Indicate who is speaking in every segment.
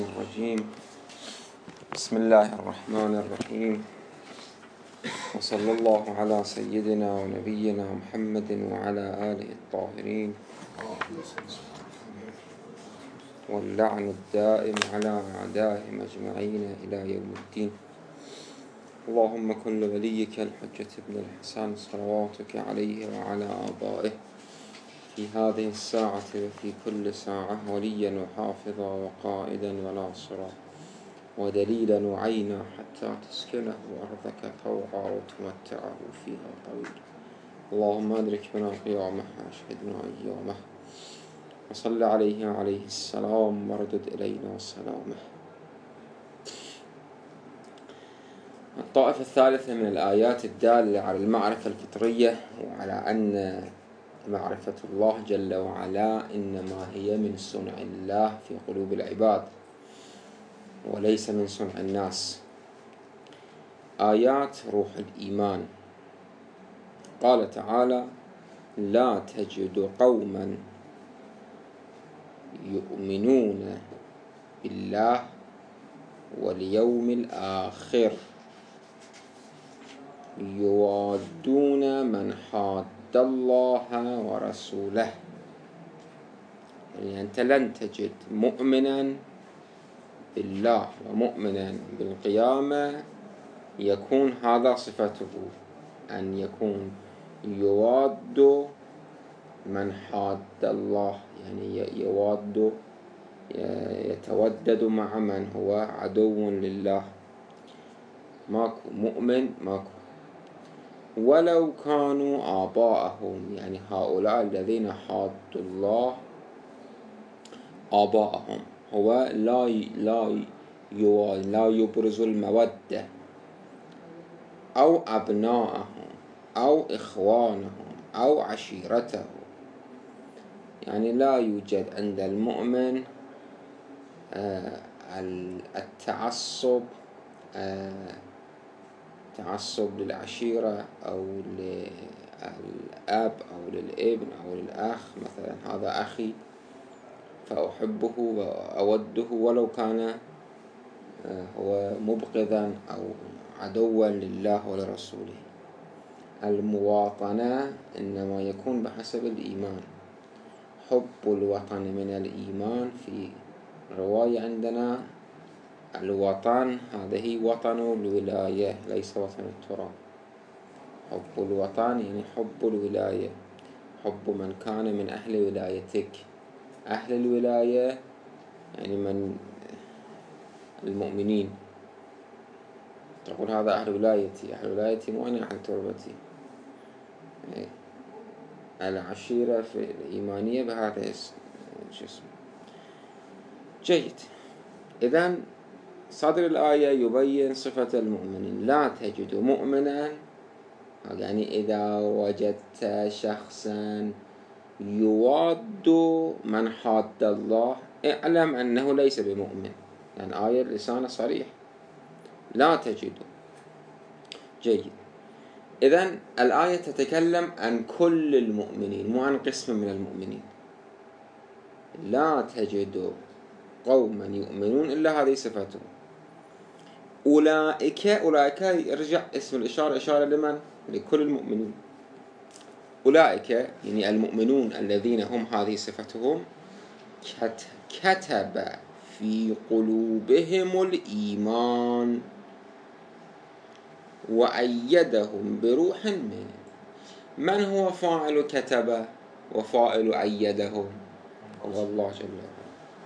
Speaker 1: الرجيم. بسم الله الرحمن الرحيم، وصلى الله على سيدنا ونبينا محمد وعلى آله الطاهرين، واللعن الدائم على أعدائهم أجمعين إلى يوم الدين. اللهم كن لوليك الحجة بن الحسن صلواتك عليه وعلى آبائه في هذه الساعة وفي كل ساعة وليا وحافظا وقائدا وناصرا ودليلا وعينا حتى تسكنه أرضك طوعا وتمتعه فيها طويلا. اللهم أدرك بنا قيامه وأشهدنا أيامه، وصل عليه وعليه السلام واردد إلينا سلامه. الطائفة الثالثة من الآيات الدالة على المعرفة الفطرية وعلى أن معرفة الله جل وعلا إنما هي من صنع الله في قلوب العباد وليس من صنع الناس. آيات روح الإيمان. قال تعالى: لا تجد قوما يؤمنون بالله واليوم الآخر يوادون من حاد الله ورسوله. يعني أنت لن تجد مؤمنا بالله ومؤمنا بالقيامة يكون هذا صفته، أن يكون يواد من حاد الله، يعني يواد يتودد مع من هو عدو لله. ماكو مؤمن، ماكو. ولو كانوا آباءهم، يعني هؤلاء الذين حادوا الله آباءهم، هو لا يبرز المودة، أو أبناءهم أو إخوانهم أو عشيرته. يعني لا يوجد عند المؤمن التعصب، تعصب للعشيرة أو للأب أو للابن أو للأخ. مثلا هذا أخي فأحبه وأوده ولو كان هو مبغضا أو عدوا لله ولرسوله. المواطنة إنما يكون بحسب الإيمان. حب الوطن من الإيمان. في رواية عندنا الوطن هذه وطن الولاية ليس وطن التراب. حب الوطن يعني حب الولاية، حب من كان من أهل ولايتك. أهل الولاية يعني من المؤمنين. تقول هذا أهل ولايتي، أهل ولايتي مو أنا أهل تربتي. العشيرة في الإيمانية بهذا الاسم. جيد. إذن صدر الآية يبين صفة المؤمنين. لا تجد مؤمنا، يعني إذا وجدت شخصا يواد من حاد الله اعلم أنه ليس بمؤمن. يعني آية لسانه صريح، لا تجد. جيد. إذن الآية تتكلم عن كل المؤمنين مو عن قسم من المؤمنين. لا تجد قوما يؤمنون إلا هذه صفتهم. أولئك يرجع اسم الإشارة إشارة لمن؟ لكل المؤمنين. أولئك يعني المؤمنون الذين هم هذه صفتهم كتب في قلوبهم الإيمان وأيدهم بروح منه. من هو فاعل كتب وفاعل أيدهم؟ هو الله جل وعلا.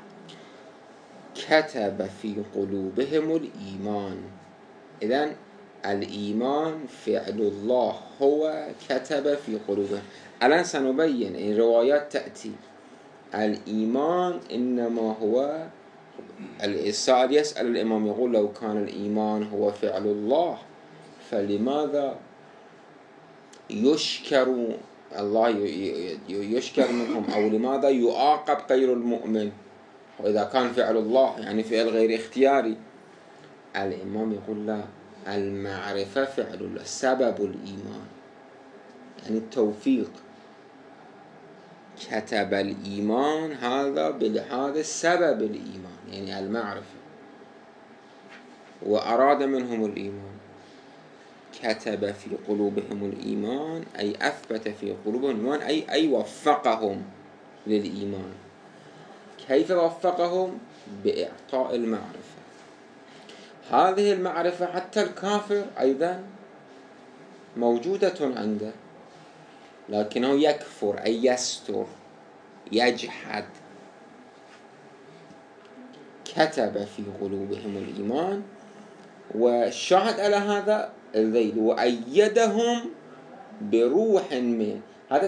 Speaker 1: كتب في قلوبهم الإيمان. إذن الإيمان فعل الله، هو كتب في قلوبهم. الآن سنبين الروايات تأتي. الإيمان إنما هو السائل يسأل الإمام يقول لو كان الإيمان هو فعل الله فلماذا يشكر الله يشكر منهم، أو لماذا يعاقب غير المؤمن؟ وإذا كان فعل الله يعني فعل غير اختياري. الإمام يقول لا، المعرفة فعل الله، سبب الإيمان يعني التوفيق. كتب الإيمان هذا بلحاظ سبب الإيمان. يعني المعرفة، وأراد منهم الإيمان. كتب في قلوبهم الإيمان أي أثبت في قلوبهم الإيمان، أي وفقهم للإيمان. كيف وفقهم؟ بإعطاء المعرفة. هذه المعرفة حتى الكافر أيضا موجودة عنده، لكنه يكفر أي يستر، يجحد. كتب في قلوبهم الإيمان، والشاهد على هذا الذيل وأيدهم بروح منه. هذا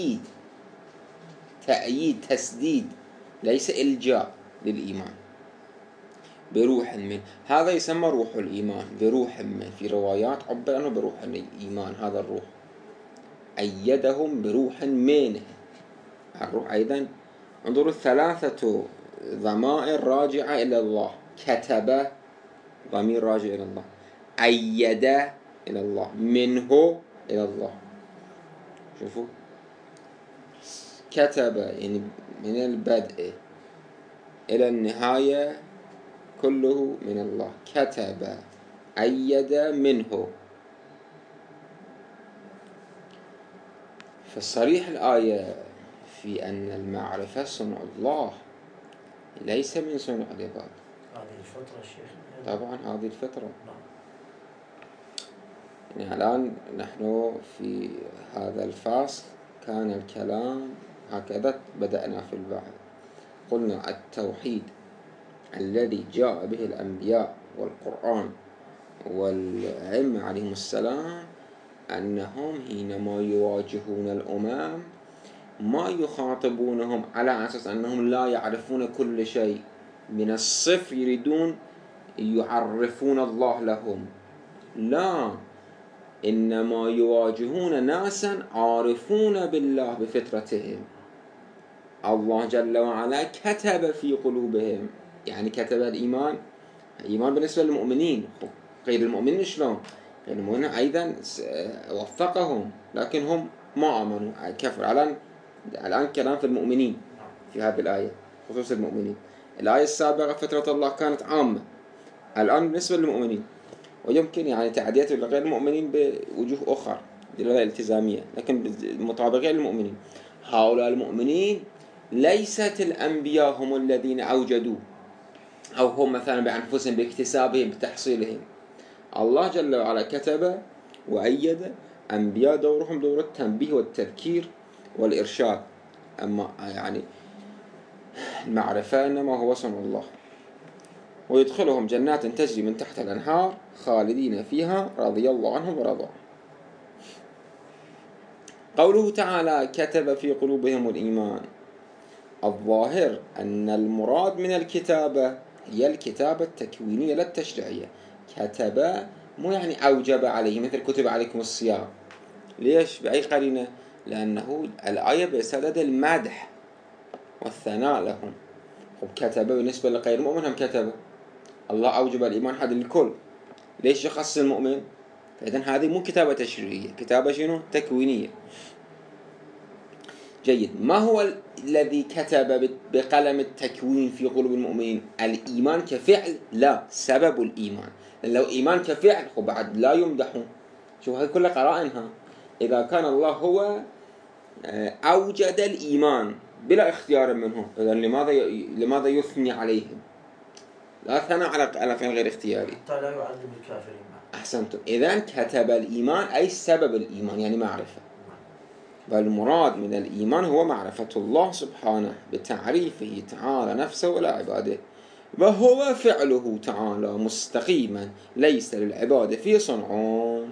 Speaker 1: تأييد تسديد، ليس إلجاء للإيمان. بروح منه، هذا يسمى روح الإيمان. بروح منه في روايات عبر عنه بروح الإيمان. هذا الروح أيدهم بروح منه. الروح أيضا انظروا الثلاثة ضمائر راجعة إلى الله. كتب ضمير راجع إلى الله، أيد إلى الله، منه إلى الله. شوفوا، كتب يعني من البدء إلى النهاية كله من الله. كتب، أيد، منه. فصريح الآية في أن المعرفة صنع الله ليس من صنع العباد.
Speaker 2: هذه الفطرة شيخ.
Speaker 1: طبعا هذه الفطرة. يعني الآن نحن في هذا الفصل كان الكلام هكذا، بدأنا في البحث. قلنا التوحيد الذي جاء به الأنبياء والقرآن والأئمة عليهم السلام، أنهم حينما يواجهون الأمم ما يخاطبونهم على أساس أنهم لا يعرفون كل شيء من الصفر، يريدون يعرفون الله لهم. لا، إنما يواجهون ناسا عارفون بالله بفطرتهم. الله جل وعلا كتب في قلوبهم، يعني كتب الإيمان. الإيمان بالنسبة للمؤمنين، غير المؤمنين شلون؟ غير المؤمنين أيضا وفقهم، لكن هم ما آمنوا، كفر. الآن كلام في المؤمنين في هذه الآية، خصوص المؤمنين. الآية السابقة فطرة الله كانت عامة، الآن بالنسبة للمؤمنين. ويمكن يعني تعديات لغير المؤمنين بوجوه أخرى دلالة التزامية، لكن مطابقة للمؤمنين. هؤلاء المؤمنين ليست الأنبياء هم الذين أوجدوا، أو هم مثلا بأنفسهم باكتسابهم بتحصيلهم. الله جل وعلا كتب وأيد. أنبياء دورهم دور التنبيه والتذكير والإرشاد، أما يعني المعرفة إنما هو صنع الله. ويدخلهم جنات تجري من تحت الأنهار خالدين فيها رضي الله عنهم ورضوا. قوله تعالى كتب في قلوبهم الإيمان، الظاهر أن المراد من الكتابة هي الكتابة التكوينية لا التشريعية. كتب مو يعني أوجب عليه، مثل كتب عليكم الصيام. ليش؟ بأي قرينة؟ لأنه الآية بصدد المدح والثناء لهم. كتب بالنسبة لغير المؤمن هم كتب. الله أوجب الإيمان هذا للكل، ليش يخص المؤمن؟ فإذن هذه مو كتابة تشريعية، كتابة شنو؟ تكوينية. جيد. ما هو الذي كتب بقلم التكوين في قلوب المؤمنين؟ الإيمان كفعل؟ لا، سبب الإيمان. لو إيمان كفعل بعد لا يمدحون. شوف هذه كل قرائنها. إذا كان الله هو أوجد الإيمان بلا اختيار منهم، إذن لماذا يثني عليهم؟ لا ثناء على غير اختياري،
Speaker 2: حتى لا يعذب الكافرين.
Speaker 1: أحسنتم. إذن كتب الإيمان أي سبب الإيمان، يعني معرفة. فالمراد من الإيمان هو معرفة الله سبحانه بتعريفه تعالى نفسه ولا عباده، وهو فعله تعالى مستقيما ليس للعباد فيه صنعون.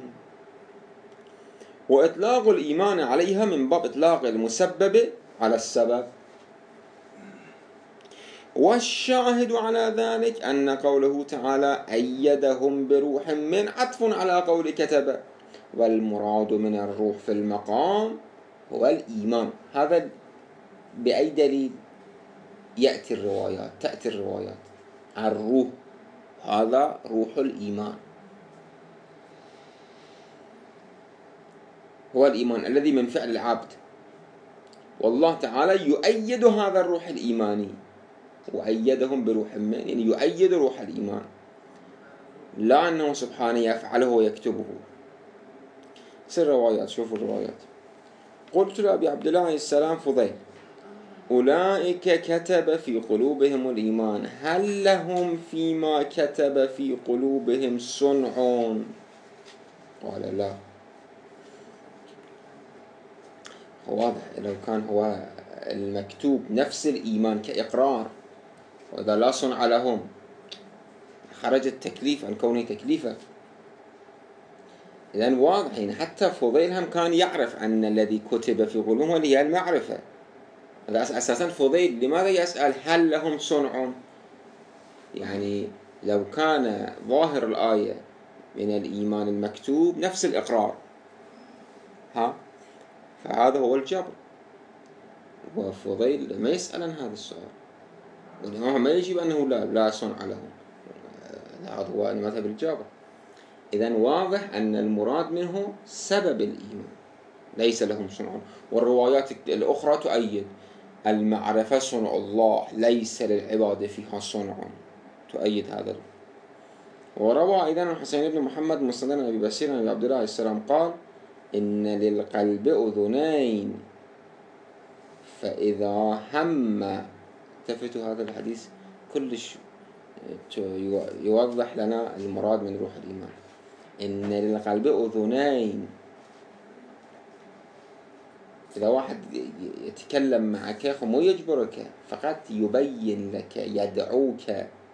Speaker 1: وإطلاق الإيمان عليها من باب إطلاق المسبب على السبب. والشاهد على ذلك أن قوله تعالى أيدهم بروح من عطف على قول كتب، والمراد من الروح في المقام هو الإيمان. هذا بأي دليل؟ تأتي الروايات الروح، هذا روح الإيمان، هو الإيمان الذي من فعل العبد، والله تعالى يؤيد هذا الروح الإيماني وأيدهم بروح منه، يعني يؤيد روح الإيمان، لا أنه سبحانه يفعله ويكتبه. سر روايات، شوفوا الروايات. قلت لأبي عبد الله عليه السلام فضيل: أولئك كتب في قلوبهم الإيمان، هل لهم فيما كتب في قلوبهم صنع؟ قال لا. واضح، لو كان هو المكتوب نفس الإيمان كإقرار، وإذا لا صنع لهم خرج التكليف عن كونه تكليفا. إذن واضح، يعني حتى فضيل هم كان يعرف أن الذي كتب في قلوبهم هي المعرفة. أساسا فضيل لماذا يسأل هل لهم صنع؟ يعني لو كان ظاهر الآية من الإيمان المكتوب نفس الإقرار، فهذا هو الجبر، وفضيل ما يسأل عن هذا السؤال، يعني ما يجب أنه لا صنع لهم، هذا هو المذهب الجابر. إذن واضح أن المراد منه سبب الإيمان، ليس لهم صنع. والروايات الأخرى تؤيد المعرفة صنع الله، ليس للعباد فيها صنع، تؤيد هذا. وروى أيضا الحسين بن محمد مسند أبي بشير عن أبي عبد الله عليه السلام قال: إن للقلب أذنين فإذا هم، التفتوا هذا الحديث كلش يوضح لنا المراد من روح الإيمان. إن للقلب أذنين، إذا واحد يتكلم معك مو يجبرك، فقط يبين لك، يدعوك،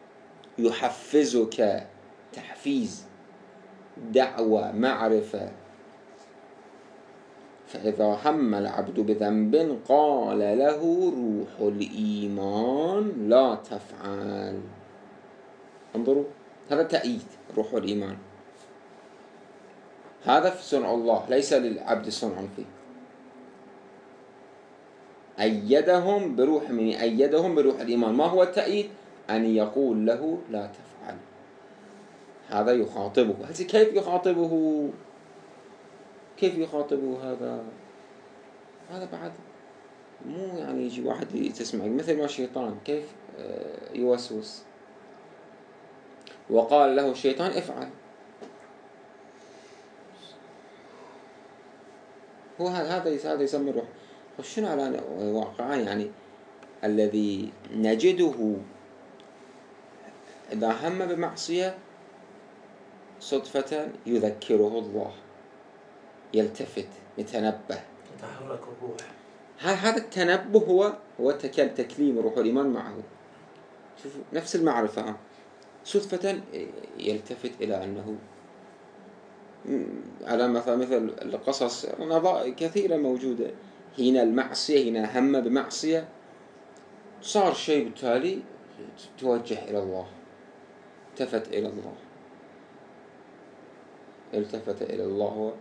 Speaker 1: يحفزك، تحفيز، دعوة، معرفة. فإذا هم العبد بذنب قال له روح الإيمان لا تفعل. انظروا، هذا تأييد روح الإيمان، هذا في صنع الله، ليس للعبد صنع فيه. أيدهم بروح الإيمان. ما هو التأييد؟ أن يقول له لا تفعل. هذا يخاطبه. كيف يخاطبه هذا بعد مو يعني يجي واحد تسمع مثل ما الشيطان كيف يوسوس وقال له الشيطان افعل. هو هذا يسمى الروح. شنو على واقعا يعني الذي نجده إذا هم بمعصية صدفة يذكره الله، يلتفت، يتنبه،
Speaker 2: تتحرك الروح.
Speaker 1: هذا التنبه هو تكليم روح الإيمان معه. شوفوا نفس المعرفة، صدفة يلتفت إلى أنه على مثل القصص كثيرة موجودة، هنا المعصية، هنا هم بمعصية، صار شيء بالتالي توجه إلى الله، التفت إلى الله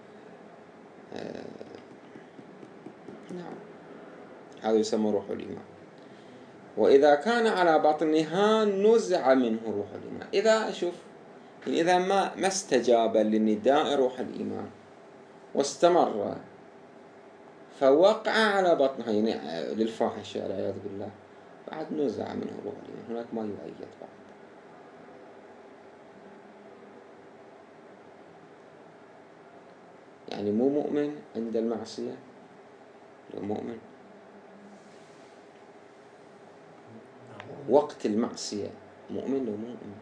Speaker 1: نعم، هذا يسمى روح الإيمان. وإذا كان على بطنها نزع منه روح الإيمان. إذا ما استجاب لنداء روح الإيمان واستمر فوقع على بطنها، يعني للفاحشة والعياذ بالله، بعد نزع منه روح الإيمان، هناك ما يؤيد بعد. يعني مو مؤمن عند المعصية، لو مؤمن وقت المعصية، مؤمن لو مؤمن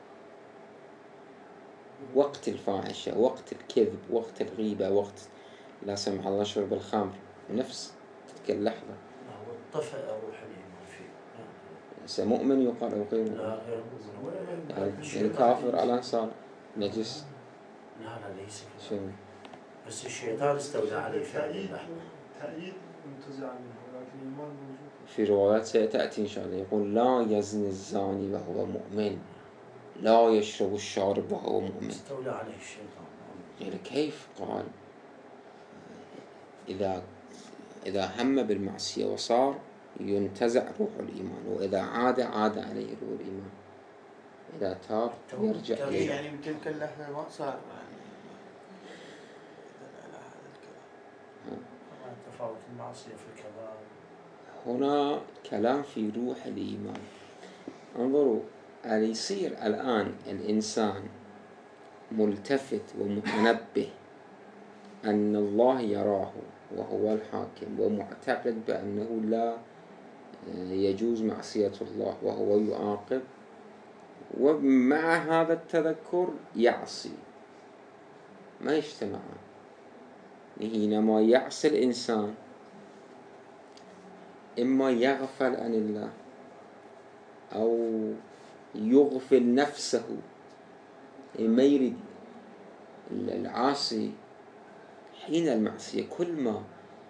Speaker 1: وقت الفاحشة، وقت الكذب، وقت الغيبة، وقت لا سمح الله شرب الخمر، نفس تلك اللحظة.
Speaker 2: هو طفأ روح الإيمان فيه.
Speaker 1: مؤمن يقال أو غير
Speaker 2: لا
Speaker 1: مؤمن؟
Speaker 2: غير
Speaker 1: يعني كافر على صار نجس.
Speaker 2: لا ليس
Speaker 1: شنو؟
Speaker 2: بس الشيطان استولى عليه فعلا.
Speaker 3: تأييد منتزع منه، ولكن الإيمان موجود.
Speaker 1: في روايات سيتأتي إن شاء الله يقول لا يزني الزاني وهو مؤمن، لا يشرب الشارب وهو مؤمن.
Speaker 2: استولى عليه الشيطان.
Speaker 1: يعني كيف قال إذا هم بالمعصية وصار ينتزع روح الإيمان، وإذا عاد عليه روح الإيمان، إذا تاب يرجع إليه.
Speaker 3: يعني بتلك اللحظة ما صار
Speaker 2: تفاوت المعصية في الكبائر.
Speaker 1: هنا كلام في روح الإيمان. انظروا، يصير الآن الإنسان ملتفت ومتنبه أن الله يراه وهو الحاكم، ومعتقد بأنه لا يجوز معصية الله وهو يعاقب، ومع هذا التذكر يعصي، ما يجتمعان. حينما يعصي الإنسان إما يغفل عن الله أو يغفل نفسه. ما يريد العاصي حين المعصية كل ما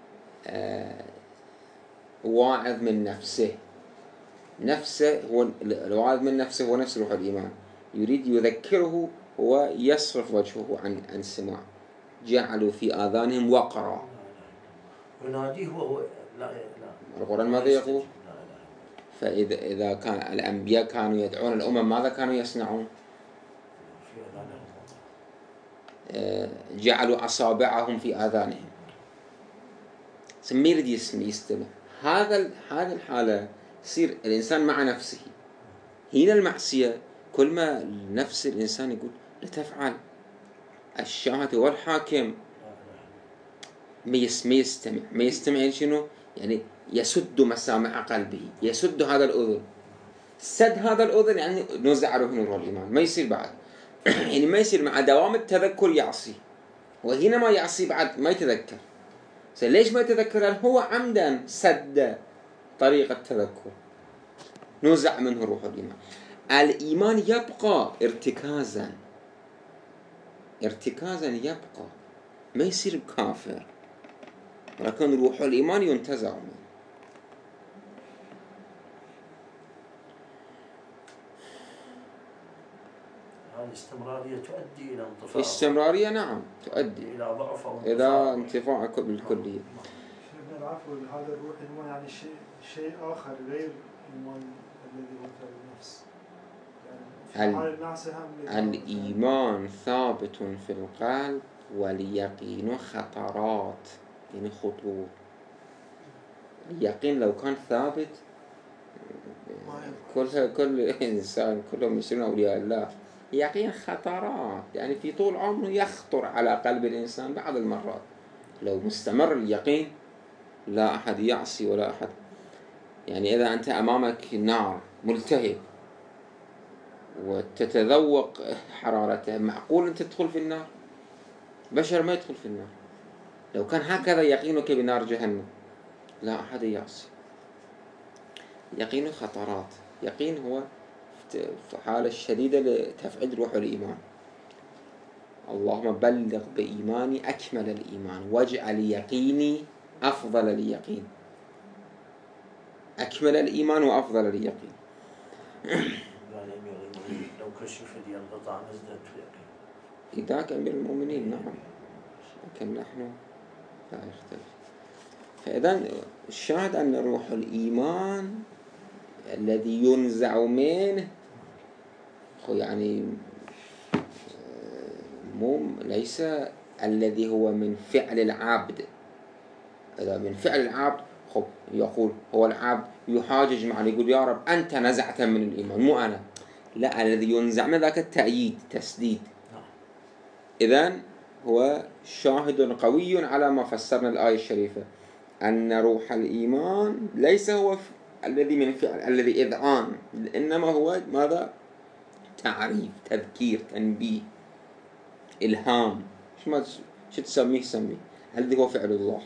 Speaker 1: واعظ من نفسه هو الواعظ من نفسه هو نفس روح الإيمان، يريد يذكره ويصرف وجهه عن السماع. جعلوا في آذانهم وقرا،
Speaker 2: يناديه وهو لا
Speaker 1: القرآن ماذا يقول؟ فإذا كان الأنبياء كانوا يدعون الأمم ماذا كانوا يصنعون؟ جعلوا أصابعهم في آذانهم. سمير دي يستمع. هذا الحالة يصير الإنسان مع نفسه. هنا المعصية كل ما نفس الإنسان يقول لا تفعل، الشاهد هو الحاكم، ما يستمع شنو؟ يعني يسد مسامع قلبه، يسد هذا الأذن. سد هذا الأذن يعني نزع له نور الإيمان، ما يصير بعد. يعني ما يصير مع دوام التذكر يعصي، وهنا ما يعصي بعد ما يتذكر. ليش ما يتذكر؟ هو عمدا سد طريق التذكر، نزع منه روح الإيمان. الإيمان يبقى ارتكازا يبقى، ما يصير كافر، ولكن روح الإيمان ينتزع منه.
Speaker 2: الاستمرارية تؤدي إلى انطفاء.
Speaker 1: استمرارية نعم تؤدي
Speaker 2: إلى ضعف أو
Speaker 1: إلى انطفاء بالكلية.
Speaker 3: شيخنا العفو، هذا الروح الإيمان يعني شيء آخر غير الإيمان الذي هو في النفس. يعني
Speaker 1: الإيمان ثابت في القلب، واليقين خطرات، يعني خطور. اليقين لو كان ثابت كل إنسان كلهم يصيرون أولياء الله. يقين خطرات، يعني في طول عمره يخطر على قلب الإنسان بعض المرات. لو مستمر اليقين لا أحد يعصي ولا أحد. يعني إذا أنت أمامك نار ملتهب وتتذوق حرارته، معقول أن تدخل في النار؟ بشر ما يدخل في النار. لو كان هكذا يقينك بنار جهنم لا أحد يعصي. يقين خطرات. يقين هو في حالة شديدة لتفعيل روح الإيمان. اللهم بلغ بإيماني أكمل الإيمان، واجعل يقيني أفضل اليقين. أكمل الإيمان وأفضل اليقين.
Speaker 2: لو كشف لي القطع نزدت يقين.
Speaker 1: إذاك أمير المؤمنين نعم، لكن نحن لا يختلف. فإذن الشاهد أن روح الإيمان الذي ينزع منه يعني ليس الذي هو من فعل العبد. إذا من فعل العبد يقول هو العبد يحاجج معه، يقول يا رب أنت نزعت من الإيمان مو أنا. لا، الذي ينزع من ذاك التأييد تسديد. إذن هو شاهد قوي على ما فسرنا الآية الشريفة، أن روح الإيمان ليس هو الذي من فعل الذي إذعان، إنما هو ماذا؟ تعريف، تذكير، تنبيه، إلهام، شو تسميه سميه، الذي هو فعل الله.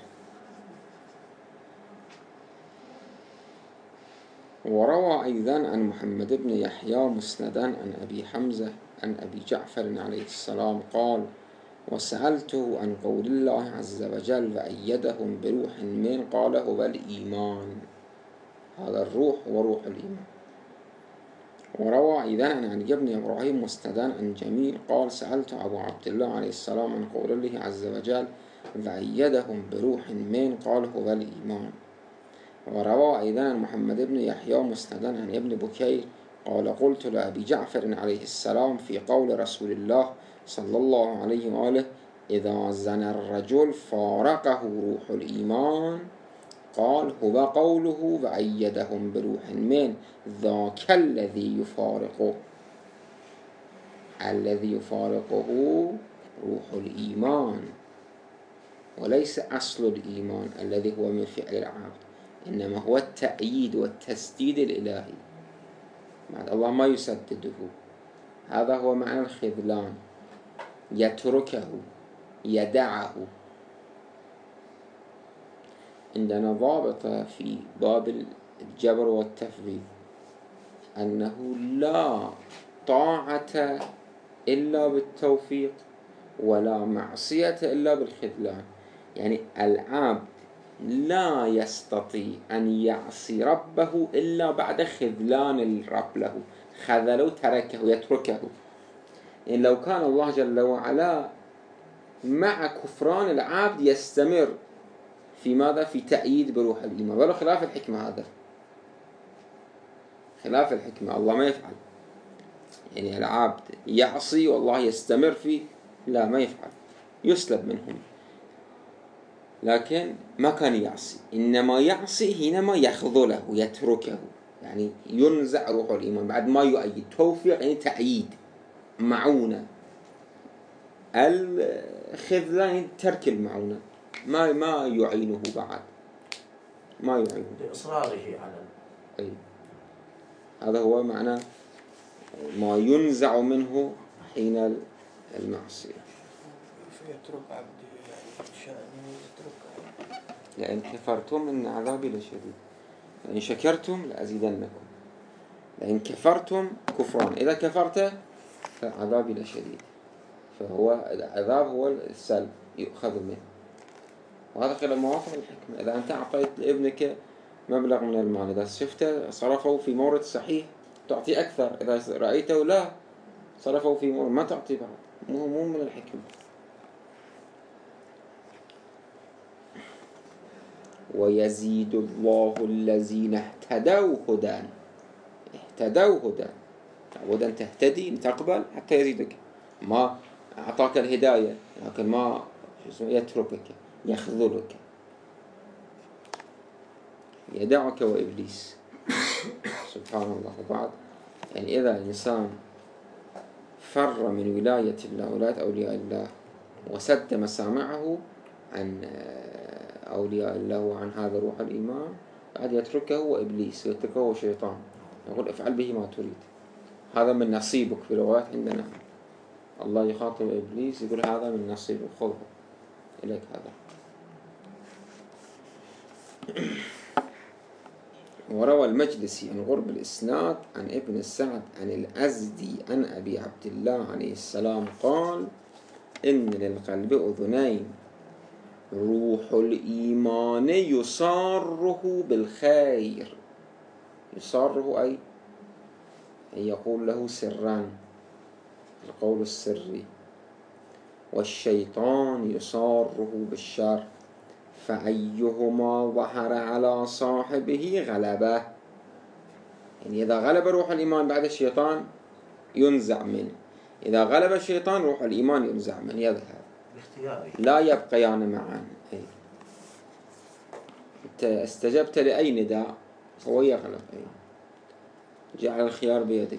Speaker 1: وروى أيضا عن محمد بن يحيى مسندا عن أبي حمزة عن أبي جعفر عليه السلام قال: وسألته عن قول الله عز وجل وأيدهم بروح من قال هو الإيمان. هذا الروح هو روح الإيمان. وروى أيضا عن علي بن إبراهيم مسندا عن جميل قال: سألت أبو عبد الله عليه السلام عن قول الله عز وجل وأيدهم بروح من قال هو الإيمان. وروى أيضا عن محمد بن يحيى مسندا عن ابن بكير قال: قلت لأبي جعفر عليه السلام في قول رسول الله صلى الله عليه وآله: إذا زنى الرجل فارقه روح الإيمان قال هو قوله وأيدهم بروح من ذاك الذي يفارقه روح الإيمان، وليس أصل الإيمان الذي هو من فعل العبد، إنما هو التأييد والتسديد الإلهي. بعد الله ما يسدده، هذا هو معنى الخذلان، يتركه، يدعه. عندنا ضابطة في باب الجبر والتفويض أنه لا طاعة إلا بالتوفيق ولا معصية إلا بالخذلان. يعني العبد لا يستطيع أن يعصي ربه إلا بعد خذلان الرب له، خذله، تركه، يتركه. يعني لو كان الله جل وعلا مع كفران العبد يستمر في ماذا؟ في تأييد بروح الإيمان، ولو خلاف الحكمة. هذا خلاف الحكمة، الله ما يفعل. يعني العبد يعصي والله يستمر في، لا ما يفعل، يسلب منهم. لكن ما كان يعصي، إنما يعصي حينما يخذله، يتركه، يعني ينزع روح الإيمان بعد ما يؤيد. توفيق يعني تأييد، معونة. الخذلان يعني ترك المعونة، ما يعينه بعد، ما يعينه
Speaker 2: لإصراره على
Speaker 1: أي. هذا هو معنى ما ينزع منه حين المعصية.
Speaker 4: يترك عبده يعني شأنه يترك.
Speaker 1: لئن كفرتم إن عذابي لشديد، لئن شكرتم لأزيدنكم، لئن كفرتم كفران، إذا كفرت فعذابي لشديد. فهو العذاب هو السلب يؤخذ منه، وهذا خلاف موافق الحكمة. إذا أنت أعطيت لابنك مبلغ من المال، إذا شفته صرفه في مورد صحيح تعطي أكثر، إذا رأيته لا صرفه في مورد ما تعطي بعض، مو من الحكمة. ويزيد الله الذين اهتدوا هدى. اهتدوا هدى، تعود أن تهتدي تقبل حتى يزيدك. ما أعطاك الهداية لكن ما يتركك، يخذلك، يدعك وإبليس. سبحان الله. وبعد يعني إذا الإنسان فر من ولاية الله، ولاية أولياء الله، وسد مسامعه عن أولياء الله وعن هذا روح الإيمان، بعد يتركه وإبليس، يتركه وشيطان، يقول افعل به ما تريد. هذا من نصيبك. في الروايات عندنا الله يخاطب إبليس يقول هذا من نصيبك، خذه إليك هذا. وروى المجلسي عن غرب الإسناد عن ابن السعد عن الأزدي عن أبي عبد الله عليه السلام قال إن للقلب أذنين، روح الإيمان يصاره بالخير. يصاره أي يقول له سرا، القول السري. والشيطان يصاره بالشر، فأيهما ظهر على صاحبه غلبه. يعني إذا غلب روح الإيمان بعد الشيطان ينزع منه، إذا غلب الشيطان روح الإيمان ينزع منه، يذهب، لا يبقيان معا. أنت استجبت لأي نداء هو يغلب، جعل الخيار بيدك.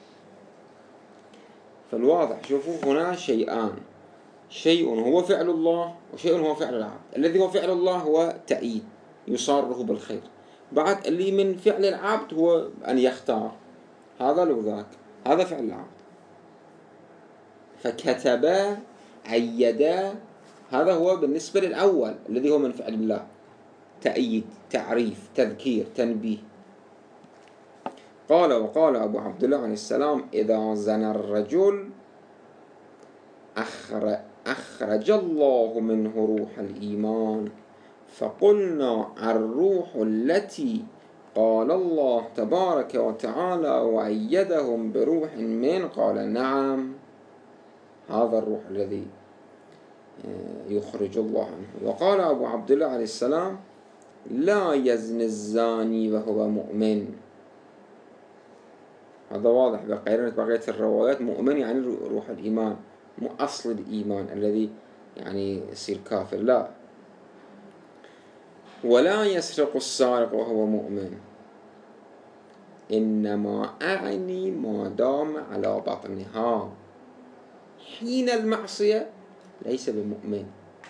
Speaker 1: فالواضح شوفوا هنا شيئان، شيء هو فعل الله وشيء هو فعل العبد. الذي هو فعل الله هو تأييد، يصاره بالخير. بعد اللي من فعل العبد هو أن يختار هذا لو ذاك، هذا فعل العبد. فكتب، عيد، هذا هو بالنسبة للأول الذي هو من فعل الله، تأييد، تعريف، تذكير، تنبيه. قال وقال أبو عبد الله عليه السلام إذا زنى الرجل أخرج الله منه روح الإيمان، فقلنا الروح التي قال الله تبارك وتعالى وأيدهم بروح من، قال نعم هذا الروح الذي يخرج الله عنه. وقال أبو عبد الله عليه السلام لا يزني الزاني وهو مؤمن. هذا واضح بقية الروايات، مؤمن يعني روح الإيمان، مو أصل الإيمان الذي يعني يصير كافر، لا. ولا يسرق السارق وهو مؤمن، إنما أعني ما دام على بطنها حين المعصية ليس بمؤمن،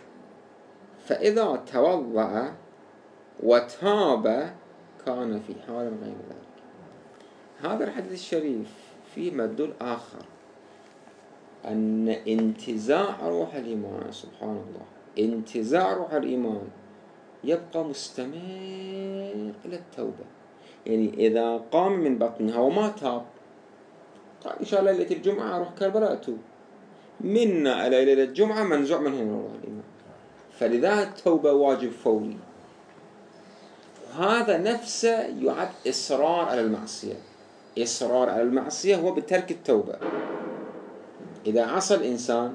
Speaker 1: فإذا توضأ وتاب كان في حال غير ذلك. هذا الحديث الشريف فيه مدلول آخر، أن انتزاع روح الإيمان، سبحان الله، انتزاع روح الإيمان يبقى مستمر إلى التوبة. يعني إذا قام من بطنها وما تاب قال إن شاء الله ليلة الجمعة أروح كربلاء أتوب، منا إلى ليلة الجمعة منزوع منه روح الإيمان، فلذا التوبة واجب فوري. هذا نفسه يعد إصرار على المعصية. إصرار على المعصية هو بترك التوبة. إذا عصى الإنسان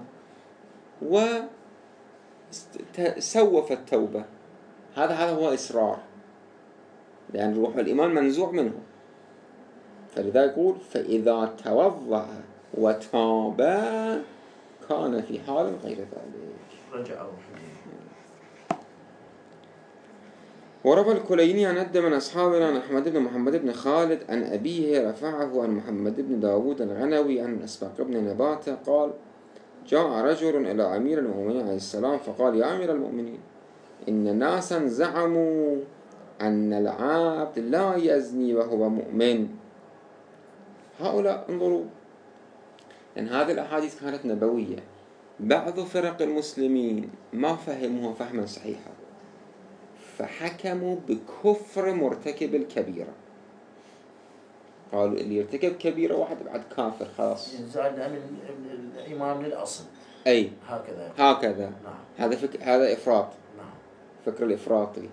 Speaker 1: وسوف التوبة، هذا هو إصرار، لأن روح الإيمان منزوع منه. فلذا يقول فإذا توضأ وتاب كان في حال غير ذلك.
Speaker 2: رجع
Speaker 1: وروى الكليني عن عدة من أصحابنا عن أحمد بن محمد بن خالد عن أبيه رفعه عن محمد بن داود الغنوي عن أسبق بن نباتة قال: جاء رجل إلى أمير المؤمنين عليه السلام فقال: يا أمير المؤمنين، إن ناسا زعموا أن العبد لا يزني وهو مؤمن. هؤلاء انظروا، لأن هذه الأحاديث كانت نبوية، بعض فرق المسلمين ما فهموها فهما صحيحا، فحكموا بكفر مرتكب الكبيرة. قالوا اللي يرتكب كبيرة واحد بعد كافر خلاص،
Speaker 2: زاد عن الإيمان للأصل.
Speaker 1: أي هكذا.
Speaker 2: نعم.
Speaker 1: هذا إفراط.
Speaker 2: نعم.
Speaker 1: فكر الإفراطي،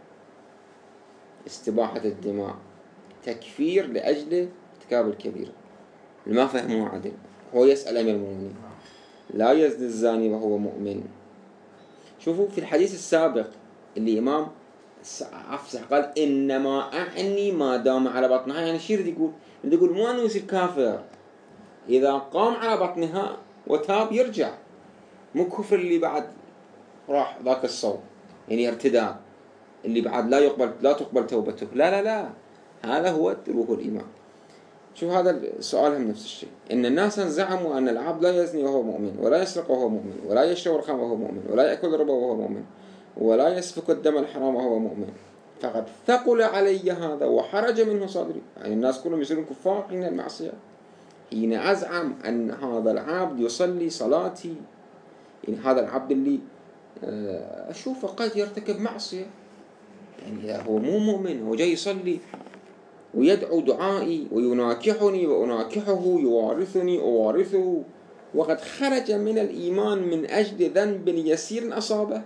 Speaker 1: استباحة الدماء، تكفير لأجل ارتكاب الكبيرة، ما فهموه عدل. هو يسأل أمير المؤمنين: لا يزني الزاني وهو مؤمن. شوفوا في الحديث السابق اللي إمام أفسح قال: إنما أعني ما دام على بطنها. يعني شو يريد يقول مو أنه يصير كافر، إذا قام على بطنها وتاب يرجع، مو كفر اللي بعد راح ذاك الصوم، يعني ارتداد اللي بعد لا تقبل توبته. لا، هذا هو روح الإيمان. شوف هذا السؤال هم نفس الشيء. إن الناس زعموا أن العبد لا يزني وهو مؤمن، ولا يسرق وهو مؤمن، ولا يشرب الخمر وهو مؤمن، ولا يأكل الربا وهو مؤمن، ولا يسفك الدم الحرام وهو مؤمن، فقد ثقل علي هذا وحرج منه صدري. يعني الناس كلهم يصيرون كفار حين المعصية، حين أزعم أن هذا العبد يصلي صلاتي. يعني هذا العبد اللي أشوفه قد يرتكب معصية، يعني هو مو مؤمن، هو جاي يصلي ويدعو دعائي ويناكحني وأناكحه، يوارثني أوارثه، وقد خرج من الإيمان من أجل ذنب يسير أصابه.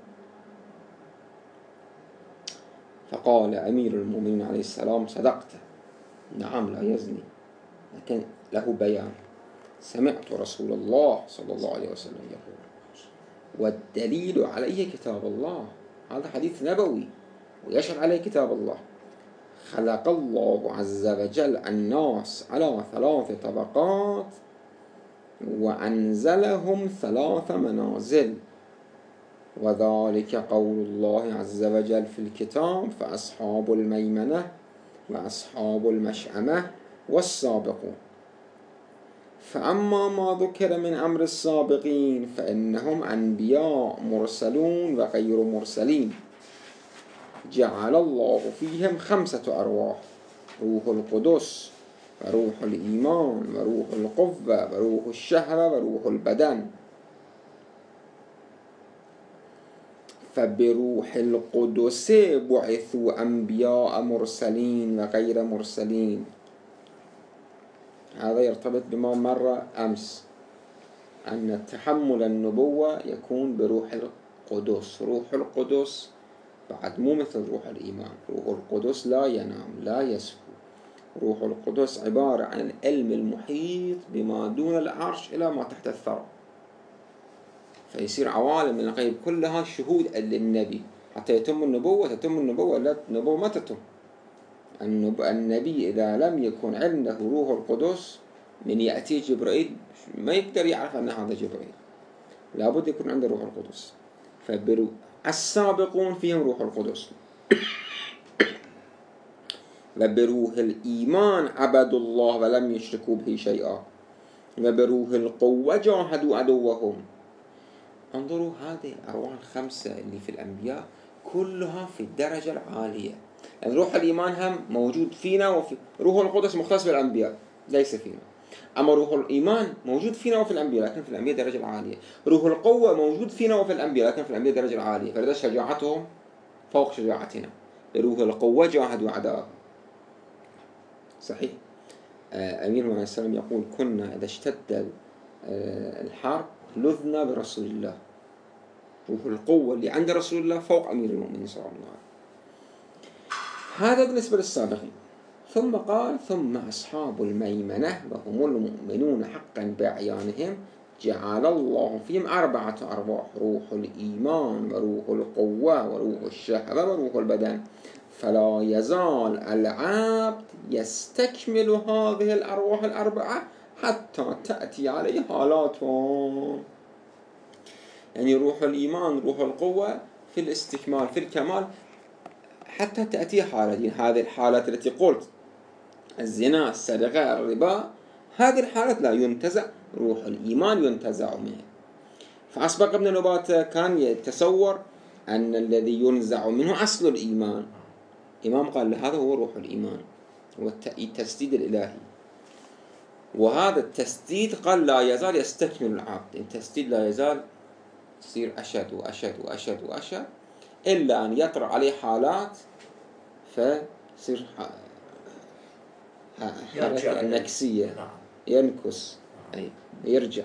Speaker 1: فقال أمير المؤمنين عليه السلام: صدقت، نعم لا يزني، لكن له بيان. سمعت رسول الله صلى الله عليه وسلم يقول، والدليل عليه كتاب الله. هذا حديث نبوي ويشهد عليه كتاب الله. خلق الله عز وجل الناس على 3 طبقات وأنزلهم 3 منازل، وذلك قول الله عز وجل في الكتاب: فأصحاب الميمنة وأصحاب المشأمة والسابقون. فأما ما ذكر من أمر السابقين فإنهم أنبياء مرسلون وغير مرسلين، جعل الله فيهم 5 أرواح: روح القدس وروح الإيمان وروح القوة وروح الشهوة وروح البدن. فبروح القدس بعثوا أنبياء مرسلين وغير مرسلين. هذا يرتبط بما مر أمس، أن تحمل النبوة يكون بروح القدس. روح القدس بعد مو مثل روح الإيمان، روح القدس لا ينام لا يسهو. روح القدس عبارة عن العلم المحيط بما دون العرش إلى ما تحت الثرى، فيصير عوالم الغيب كلها شهود للنبي حتى يتم النبوة. تتم النبوة، لا النبوة ما تتم. النبي إذا لم يكن عنده روح القدس من يأتي جبرائيل ما يقدر يعرف أن هذا جبرائيل، لابد يكون عنده روح القدس. السابقون فيهم روح القدس، وبروح الإيمان عبدوا الله ولم يشركوا به شيئا، وبروح القوة جاهدوا عدوهم. انظروا هذه الأرواح الخمسة اللي في الأنبياء كلها في الدرجة العالية. يعني روح الإيمان هم موجود فينا، وفي روح القدس مختص بالأنبياء ليس فينا. أما روح الإيمان موجود فينا وفي الأنبياء، لكن في الأنبياء درجة العالية. روح القوة موجود فينا وفي الأنبياء، لكن في الأنبياء درجة العالية، فلذا شجاعتهم فوق شجاعتنا. روح القوة جاهدوا أعداءهم. صحيح. أمير المؤمنين صلى الله عليه وسلم يقول: كنا إذا اشتد الحرب لذنا برسول الله. روح القوة اللي عند رسول الله فوق أمير المؤمنين صلى الله عليه وسلم. هذا بالنسبة للسابقين. ثم قال: ثم أصحاب الميمنة وهم المؤمنون حقا بأعيانهم جعل الله فيهم 4 أرواح: روح الإيمان وروح القوة وروح الشهوة وروح البدن، فلا يزال العبد يستكمل هذه الأرواح 4 حتى تأتي عليه حالاتهم. يعني روح الإيمان روح القوة في الاستكمال في الكمال حتى تأتي حالة. هذه الحالات التي قلت: الزنا، السرقة، الربا، هذه الحالات لا ينتزع روح الإيمان، ينتزع منه. فأسبق ابن نباتة كان يتصور أن الذي ينزع منه أصل الإيمان. الإمام قال: هذا هو روح الإيمان، هو التسديد الإلهي. وهذا التسديد قال لا يزال يستكمل العبد. التسديد لا يزال يصير أشد وأشد وأشد وأشد، إلا أن يطرأ عليه حالات فيصير حركة نكسية، ينكس، أي يرجع،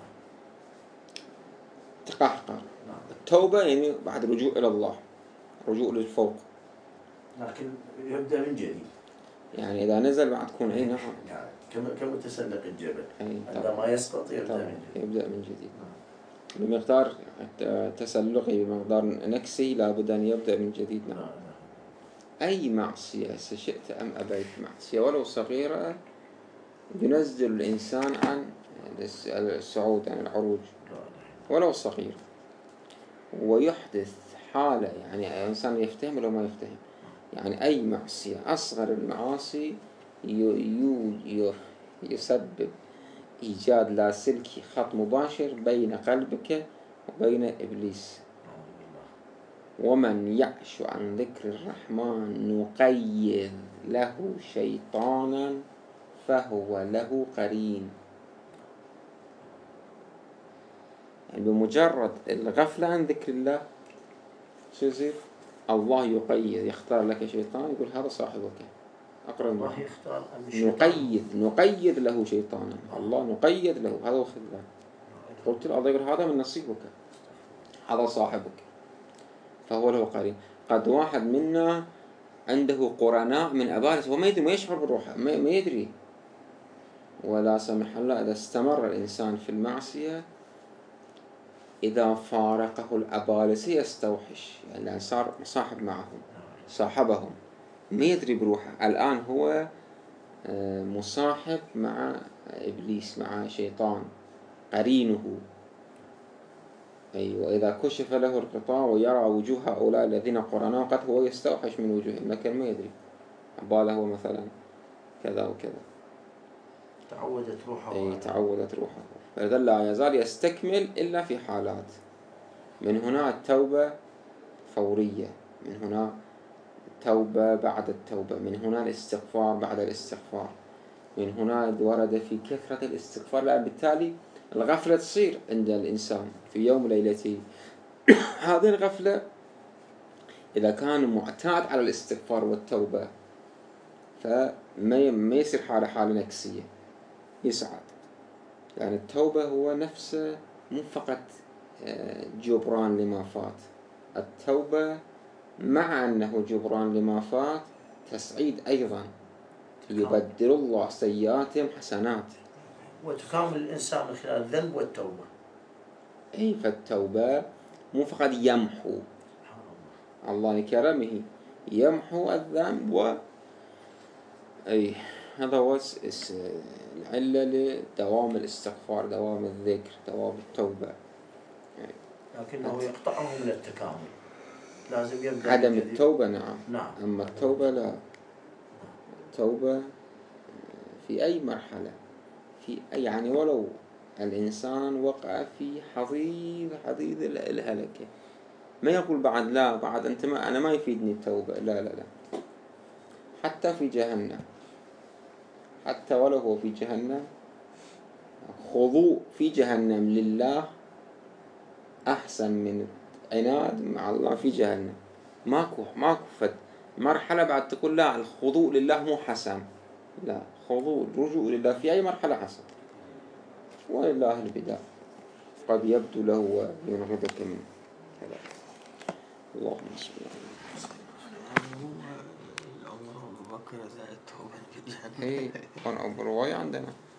Speaker 1: تقهقر. التوبة يعني بعد رجوع إلى الله، رجوع للفوق،
Speaker 2: لكن يبدأ من جديد.
Speaker 1: يعني إذا نزل بعد تكون عينه
Speaker 2: يعني كمتسلق الجبل،
Speaker 1: عندما
Speaker 2: يسقط يبدأ
Speaker 1: من جديد. بمقدار تسلقي بمقدار نكسي لابد أن يبدأ من جديد. نعم. أي معصية شئت أم أبيت، معصية ولو صغيرة ينزل الإنسان عن الصعود، عن العروج ولو صغير، ويحدث حالة يعني الإنسان يفتهم ولا ما يفتهم. يعني أي معصية، أصغر المعاصي يسبب إيجاد لاسلكي خط مباشر بين قلبك وبين إبليس. ومن يعش عن ذكر الرحمن نقيض له شيطانا فهو له قرين. يعني بمجرد الغفلة عن ذكر الله شو يصير؟ الله يقيد، يختار لك شيطان، يقول هذا صاحبك أقرب.
Speaker 2: الله يختار
Speaker 1: نقيد له شيطانا، الله نقيد له، هذا هو خذلان. قلت له الله يقول هذا من نصيبك، هذا صاحبك فهو له قرين. قد واحد منا عنده قرناء من أبالس وما يدري، ما يشعر بالروح، ما يدري. ولا سمح الله إذا استمر الإنسان في المعصية، إذا فارقه الأبالس يستوحش، يعني صار مصاحب معهم، صاحبهم، ما يدري بروحه. الآن هو مصاحب مع إبليس، مع شيطان، قرينه. أي وإذا كشف له الغطاء ويرى وجوه هؤلاء الذين قرناه قد هو يستوحش من وجوههم، لكن ما يدري باله مثلا كذا وكذا.
Speaker 2: تعودت روحه.
Speaker 1: أي تعودت روحه. فإذا لا يزال يستكمل إلا في حالات. من هنا التوبة فورية، من هنا توبة بعد التوبة، من هنا الاستغفار بعد الاستغفار، من هنا ورد في كثرة الاستغفار. لأن بالتالي الغفلة تصير عند الإنسان في يوم ليلته. هذه الغفلة إذا كان معتاد على الاستغفار والتوبة فما يصير حالة نكسية، يسعد. يعني التوبة هو نفسه مو فقط جبران لما فات، التوبة مع أنه جبران لما فات تسعيد أيضا، يبدل الله سيئاتهم حسنات،
Speaker 2: وتكامل الإنسان من خلال الذنب والتوبة.
Speaker 1: أي فالتوبة مو فقط يمحو، الله لكرمه يمحو الذنب أي هذا هو العلة لدوام الاستغفار، دوام الذكر، دوام التوبة.
Speaker 2: لكنه يقطعه من التكامل، لازم يبدأ
Speaker 1: عدم
Speaker 2: من جديد.
Speaker 1: التوبة نعم.
Speaker 2: نعم.
Speaker 1: أما التوبة لا. التوبة في أي مرحلة، في يعني ولو الإنسان وقع في حضيض الهلكة، ما يقول بعد لا بعد أنت ما أنا ما يفيدني التوبة، لا لا لا. حتى في جهنم، حتى ولو هو في جهنم، خضوع في جهنم لله أحسن من عناد مع الله في جهنم. ماكو فد مرحلة بعد تقول لا الخضوع لله مو حسن، لا، خضوع رجوع لله في أي مرحلة حسن. ولله البداء قد يبدو له وينغضك منه. اللهم صل على
Speaker 4: الأمر أبو بكر زاد توبة في الجنة.
Speaker 1: إيه، كان أبو رواية عندنا